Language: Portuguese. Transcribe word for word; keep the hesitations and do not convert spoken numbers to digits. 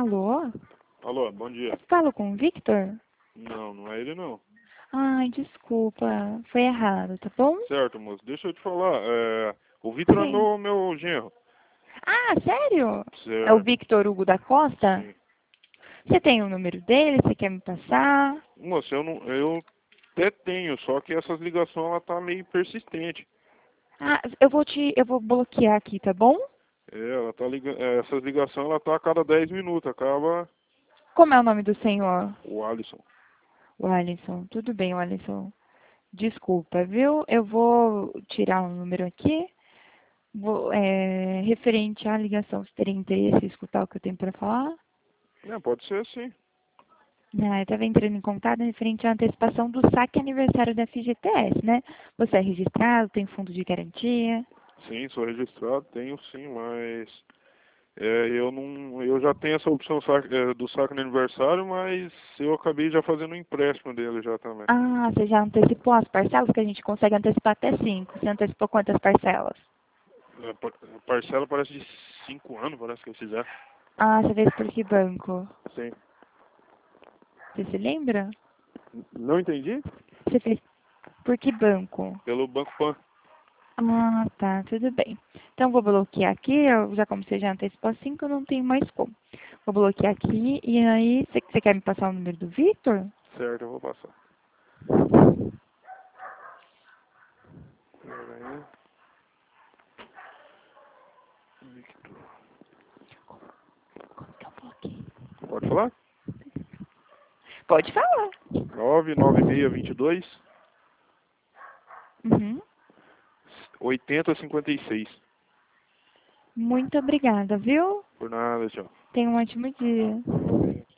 Alô? Alô, bom dia. Falo com o Victor? Não, não é ele não. Ai, desculpa. Foi errado, tá bom? Certo, moço. Deixa eu te falar. É... O Vitor é Sim. meu, meu genro. Ah, sério? É o Certo. Victor Hugo da Costa? Sim. Você tem o número dele? Você quer me passar? Moço, eu não, eu até tenho, só que essas ligações ela tá meio persistente. Ah, eu vou te, eu vou bloquear aqui, tá bom? É, ela tá ligando, essas ligações ela tá a cada dez minutos, acaba Como é o nome do senhor? o Alisson. O Alisson. Tudo bem, Alisson. Desculpa, viu? Eu vou tirar o número aqui. Vou, é, referente à ligação, você teria interesse em escutar o que eu tenho para falar? É, pode ser sim. Ah, eu estava entrando em contato referente à antecipação do saque aniversário da F G T S, né? Você é registrado, tem fundo de garantia? Sim, sou registrado, tenho sim, mas é, eu não, eu já tenho essa opção saque- é, do saque no aniversário, mas eu acabei já fazendo um empréstimo dele já também. Ah, você já antecipou as parcelas? Que a gente consegue antecipar até cinco. Você antecipou quantas parcelas? A par- a parcela parece de cinco anos, parece que eu fizer. Ah, você fez por que banco? Sim. Você se lembra? N- Não entendi? Você fez por que banco? Pelo Banco Pan. Ah, tá, tudo bem. Então vou bloquear aqui, eu, já como você já antecipou cinco, eu não tenho mais como. Vou bloquear aqui e aí, você, você quer me passar o número do Victor? Certo, eu vou passar. Pera aí. Victor. Como que eu bloqueei? Pode falar? Pode falar. nove nove seis dois dois Uhum. oito zero cinco seis. Muito obrigada, viu? Por nada, tchau. Tenha um ótimo dia. Igualmente.